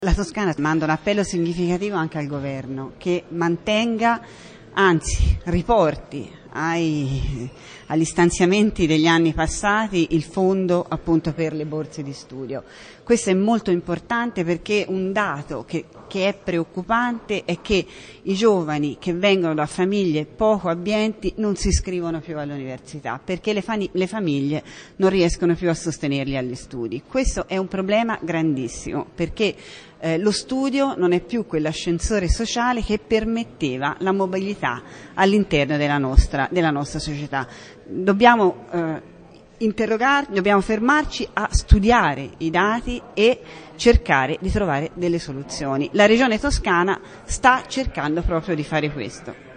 La Toscana manda un appello significativo anche al governo che mantenga, anzi riporti agli stanziamenti degli anni passati il fondo appunto per le borse di studio. Questo è molto importante perché un dato che è preoccupante è che i giovani che vengono da famiglie poco abbienti non si iscrivono più all'università perché le famiglie non riescono più a sostenerli agli studi. Questo è un problema grandissimo perché lo studio non è più quell'ascensore sociale che permetteva la mobilità all'interno della nostra società. Dobbiamo fermarci a studiare i dati e cercare di trovare delle soluzioni. La Regione Toscana sta cercando proprio di fare questo.